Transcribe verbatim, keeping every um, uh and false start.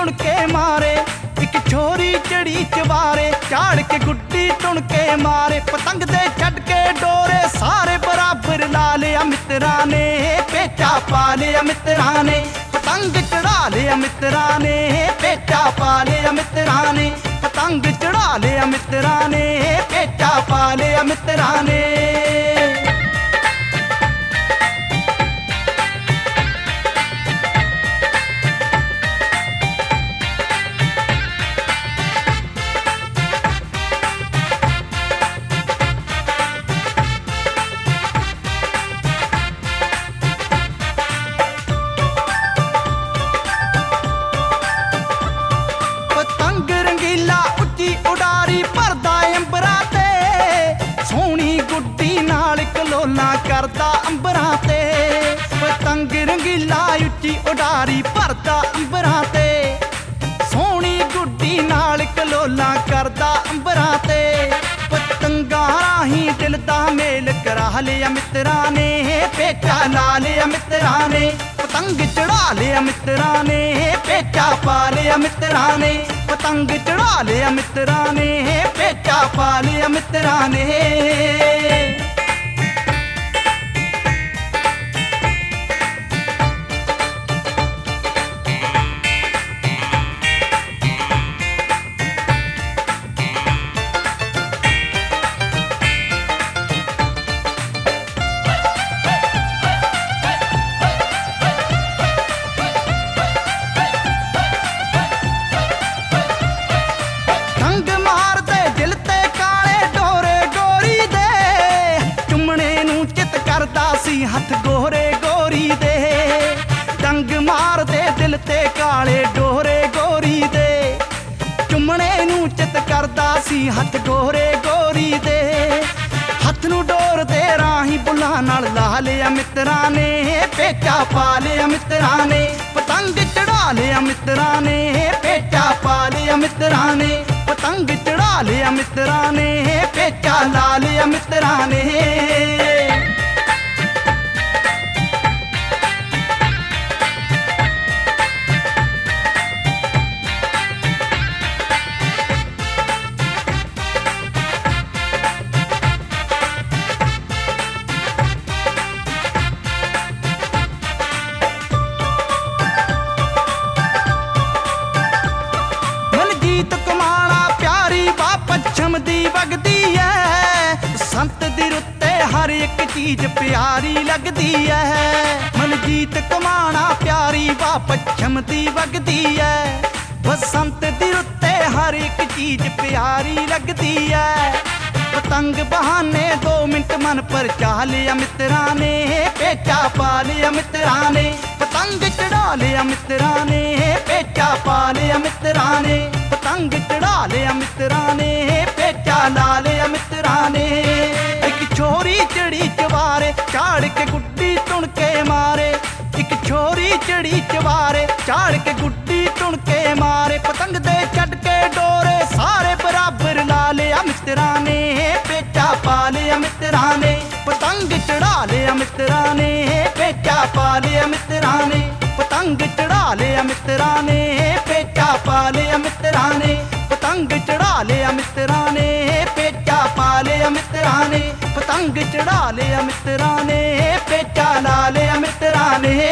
तुणके मारे, एक छोरी चढ़ी चवारे, झाड़ के गुड्डी तुणके मारे। पतंग दे छड़ के डोरे सारे बराबर ला लिया मित्रा ने, पेचा पा लिया मित्रा ने। पतंग चढ़ा लिया मित्रा ने, पेचा पा लिया मित्रा ने। पतंग चढ़ा लिया मित्रा ने, पेचा पा लिया मित्रा ने। उडारी भरदा अंबरां ते, सोहनी गुड्डी नाल कलोला करदा अंबरां ते। पतंग रंगीला उच्ची उडारी भरदा अंबरां ते, सोहनी गुड्डी नाल कलोला करदा अंबरां ते। पतंगा राही दिल दा मेल करा लिया मित्रा ने, पेचा ला लिया मित्रा ने। पतंग चढ़ा लिया मित्रा ने, पेचा पा लिया मित्रा ने। पतंग चढ़ा लिया मित्रा ने, पेचा पा लिया मित्रा ने। हथ गोरे गोरी दे, डंग मार दे दिल ते काले डोरे गोरी दे। चुमने नू चित करदा सी हथ गोरे गोरी दे। हथ नू डोर दे राही बुला नाल ला लिया मित्रा ने, पेचा पा लिया मित्रा ने। पतंग चढ़ा लिया मित्रा ने, पेचा पा लिया मित्रा ने। पतंग चढ़ा लिया मित्रा ने, पेचा ला लिया मित्रा ने। पच्छम दी वगदी है, संत दी रुत्ते हर एक चीज प्यारी लगदी है। मनजीत कमाना प्यारी वा पच्छम दी वगदी है, बसंत दी रुत्ते हर एक चीज प्यारी लगदी है। पतंग बहाने दो मिनट मन पर चाह लिया मित्रा ने, पेचा पा लिया मित्रा ने। पतंग चढ़ा लिया मित्रा ने, पेचा पा लिया मित्रा ने। पतंग चढ़ा लिया मित्रा ने, पेचा ला लिया मित्रा ने। एक छोरी चढ़ी चवारे, झाड़ के गुड्डी तुणके मारे। एक छोरी चढ़ी चवारे, झाड़ के गुड्डी तुणके मारे। पतंग दे छड़ के डोरे सारे बराबर ला लिया मित्रा ने, पेचा पा लिया मित्रा ने। पतंग चढ़ा लिया मित्रा ने, पेचा पा लिया मित्रा ने। पतंग चढ़ा लिया मित्रा ने, पेचा पा लिया मित्रा ने। पतंग चढ़ा लिया मित्रा ने, पेचा पा लिया मित्रा ने। पतंग चढ़ा लिया मित्रा ने, पेचा ला लिया मित्रा ने।